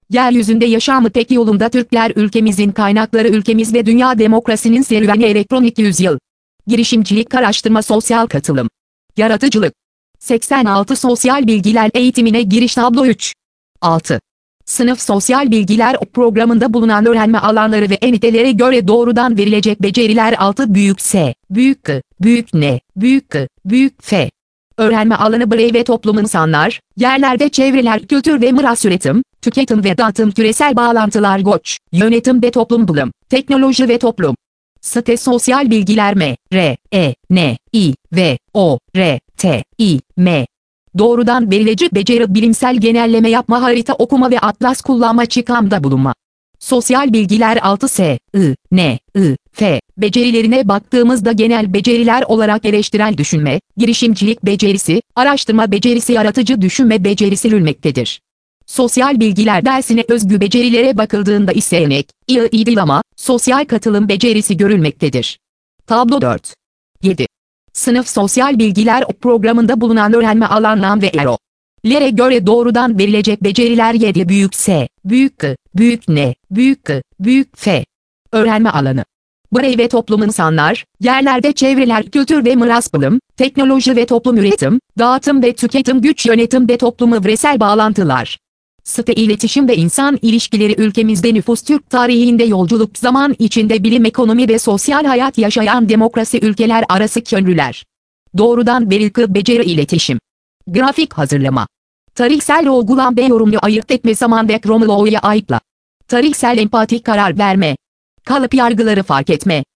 Yeryüzünde yaşamı tek yolunda Türkler ülkemizin kaynakları ülkemiz ve dünya demokrasinin serüveni elektronik yüzyıl. Girişimcilik araştırma sosyal katılım. Yaratıcılık. 86 sosyal bilgiler eğitimine giriş tablo 3. 6. Sınıf sosyal bilgiler programında bulunan öğrenme alanları ve enitelere göre doğrudan verilecek beceriler 6 büyük S, büyük K, büyük N, büyük K, büyük F. Öğrenme alanı birey ve toplum insanlar, yerlerde çevreler kültür ve miras üretim, tüketim ve dağıtım küresel bağlantılar göç, yönetim ve toplum bilim, teknoloji ve toplum. STE sosyal bilgiler M, R, E, N, I, V, O, R, T, I, M. Doğrudan verilecek beceri bilimsel genelleme yapma harita okuma ve atlas kullanma çıkamda bulunma. Sosyal bilgiler 6 S, I, N, I, F. Becerilerine baktığımızda genel beceriler olarak eleştirel düşünme, girişimcilik becerisi, araştırma becerisi yaratıcı düşünme becerisi görülmektedir. Sosyal bilgiler dersine özgü becerilere bakıldığında ise emek, idilama, sosyal katılım becerisi görülmektedir. Tablo 4. 7. Sınıf sosyal bilgiler programında bulunan öğrenme alanları ve lere göre doğrudan verilecek beceriler 7 büyük S, büyük K, büyük N, büyük K, büyük F. Öğrenme alanı. Birey ve toplum insanlar, yerlerde çevreler kültür ve miras bilim, teknoloji ve toplum üretim, dağıtım ve tüketim güç yönetim ve toplumu küresel bağlantılar. STE iletişim ve insan ilişkileri ülkemizde nüfus Türk tarihinde yolculuk zaman içinde bilim ekonomi ve sosyal hayat yaşayan demokrasi ülkeler arası köprüler. Doğrudan verilen beceri iletişim. Grafik hazırlama. Tarihsel olgulan ve yorumlu ayırt etme zaman ve kronolojiye ayıkla. Tarihsel empati karar verme. Kalıp yargıları fark etme.